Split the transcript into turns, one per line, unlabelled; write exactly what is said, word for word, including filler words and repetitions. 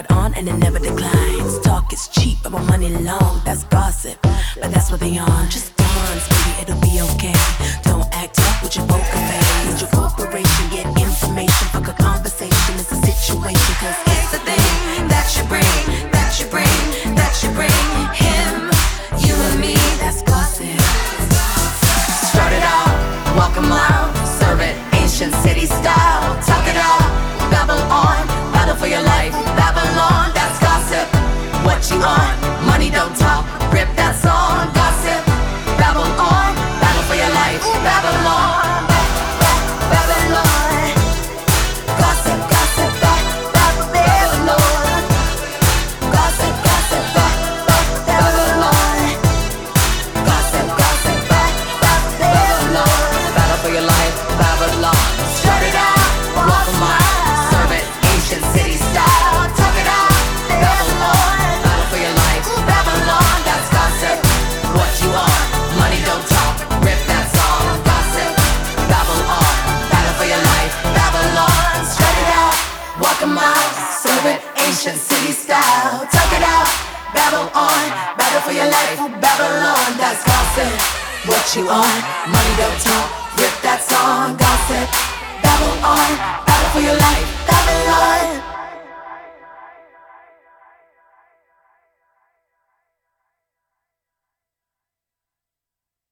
start on and it never declines. Talk is cheap, but my money long. That's gossip, but that's what they on. Just dance, baby, it'll be okay. Don't act up with your poker face. Your corporation, get information. Fuck a conversation, it's a situation. Cause it's the thing that you bring, that you bring, that you bring. Him, you and me, that's gossip. Start it out, walk a mile, serve it, ancient city style. Talk it out, babble on, battle for your life, Babylon, that's gossip. What you on? Money don't talk, rip that song, gossip. Babble on, battle for your life, Babylon, Babylon. Gossip, gossip, Babylon. Gossip, gossip, Babylon. Gossip, gossip, Babylon. Battle for your life, Babylon. Start it out, walk a mile, serve it, ancient city style. Talk it out, Babylon. Battle for your life, Babylon. That's gossip. What you on? Money don't talk. Rip that song. Gossip. Babylon. Battle for your life, Babylon. Start it out, walk a mile, serve it, ancient city style. Talk it out, Babylon. Battle for your life, Babylon. That's gossip. What you on? Money don't talk. Rip that song. Gossip. Babylon. Battle for your life.